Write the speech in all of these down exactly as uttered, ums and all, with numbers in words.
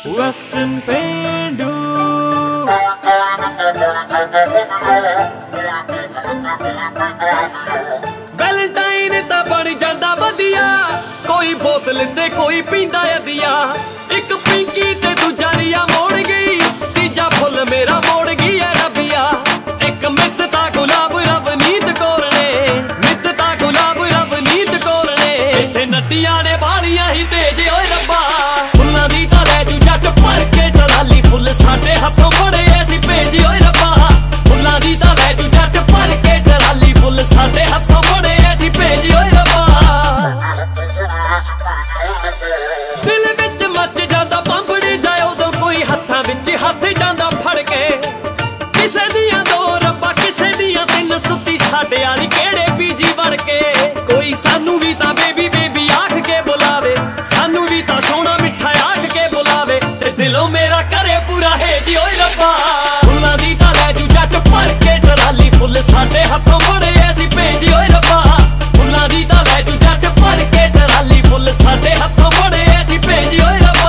ਵਫਤਨ ਪੇਂਡੂ ਵੈਲੈਂਟਾਈਨ ਤਾਂ ਬਣ ਜਾਂਦਾ ਵਧੀਆ, ਕੋਈ ਬੋਤਲ ਤੇ ਕੋਈ ਪੀਂਦਾ ਅਧੀਆ। ਇੱਕ ਪਿੰਕੀ ਤੇ ਦੂਜਾ ਰੀਆ ਮੋੜ ਗਈ, ਤੀਜਾ ਫੁੱਲ ਮੇਰਾ ਮੋੜ ਗਈ ਐ ਰੱਬੀਆ। ਇੱਕ ਮਿੱਤ ਤਾਂ ਗੁਲਾਬ ਰਵਨੀਤ ਕੌਰ ਨੇ, ਮਿੱਤ ਤਾਂ ਗੁਲਾਬ ਰਵਨੀਤ ਕੌਰ ਨੇ। ਇੱਥੇ ਨੱਟੀਆਂ ਨੇ ਬਾਲੀਆਂ ਹੀ ਤੇਜ ਓਏ ਰੱਬਾ, ਫੁੱਲਾਂ ਦੀ ਤਾਂ ਲੈ ਜੂ ਜੱਟ ਭਰ ਕੇ ਟਰਾਲੀ। ਫੁੱਲ ਸਾਡੇ ਹੱਥੋਂ ਬੜੇ ਐਸੀ ਭੇਜ ਓਏ ਰੱਬਾ, ਫੁੱਲਾਂ ਦੀ ਤਾਂ ਲੈ ਜੂ ਜੱਟ ਭਰ ਕੇ ਟਰਾਲੀ। ਫੁੱਲ ਸਾਡੇ ਹੱਥੋਂ ਬੜੇ ਐਸੀ ਭੇਜ ਓਏ ਰੱਬਾ। ਦਿਲ ਵਿੱਚ ਮੱਚ ਜਾਂਦਾ ਬੰਬੜੀ ਜਾਏ ਉਦੋਂ ਕੋਈ ਹੱਥਾਂ ਵਿੱਚ ਹੱਥ ਜਾਂਦਾ ਫੜ ਕੇ। ਕਿਸੇ ਦੀਆਂ ਦੋ ਰੱਬਾ ਕਿਸੇ ਦੀਆਂ ਤਿੰਨ, ਸੁੱਤੀ ਸਾਡੇ ਵਾਲੀ ਕਿਹੜੇ ਪੀਜੀ ਵੜ ਕੇ। ਕੋਈ ਸਾਨੂੰ ਵੀ ਤਾਂ ਬੇਬੀ ਬੇਬੀ ਆਖ ਕੇ ਬੁਲਾਵੇ, ਸਾਨੂੰ ਵੀ ਤਾਂ ਸੋਹਣਾ ਮਿੱਠਾ ਆਖ ਕੇ ਬੁਲਾਵੇ। ਤੇ ਦਿਲੋਂ ਮੇਰਾ ਕਰੇ ਪੂਰਾ ਹੈ ਜੀ ਓਏ ਰੱਬਾ, ਫੁੱਲਾਂ ਦੀ ਤਾਂ ਲੈ ਜੂ ਜੱਟ ਭਰ ਕੇ ਟਰਾਲੀ। ਫੁੱਲ ਸਾਡੇ ਹੱਥੋਂ ਬੜੇ ਐਸੀ ਭੇਜ ਓਏ ਰੱਬਾ, ਫੁੱਲਾਂ ਦੀ ਤਾਂ ਲੈ ਜੂ ਜੱਟ ਭਰ ਕੇ ਟਰਾਲੀ। ਫੁੱਲ ਸਾਡੇ ਹੱਥੋਂ ਬੜੇ ਐਸੀ ਭੇਜ ਓਏ ਰੱਬਾ।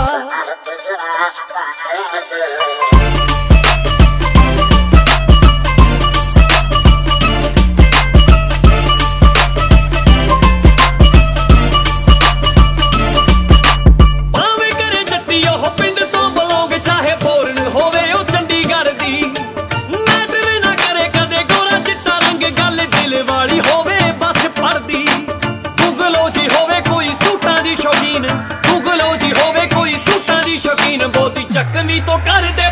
ਭਾਵੇਂ ਕਰੇ ਜੱਟੀ ਉਹ ਪਿੰਡ ਤੋਂ ਬਲੌਂਗ, ਚਾਹੇ ਬੋਰਨ ਹੋਵੇ ਉਹ ਚੰਡੀਗੜ੍ਹ ਦੀ। ਮੈਟਰ ਨਾ ਕਰੇ ਕਦੇ ਗੋਰਾ ਚਿੱਟਾ ਰੰਗ, ਗੱਲ ਦਿਲ ਵਾਲੀ ਹੋਵੇ ਬਸ ਪੜਦੀ। ਗੂਗਲੋ ਜੀ ਹੋਵੇ ਕੋਈ ਸੂਟਾਂ ਦੀ ਸ਼ੌਕੀਨ, ਗੂਗਲੋ ਜੀ ਹੋਵੇ ਕੋਈ ਸੂਟਾਂ ਦੀ ਸ਼ੌਕੀਨ। ਬਹੁਤੀ ਚੱਕਵੀਂ ਤੋਂ ਕਰਦੇ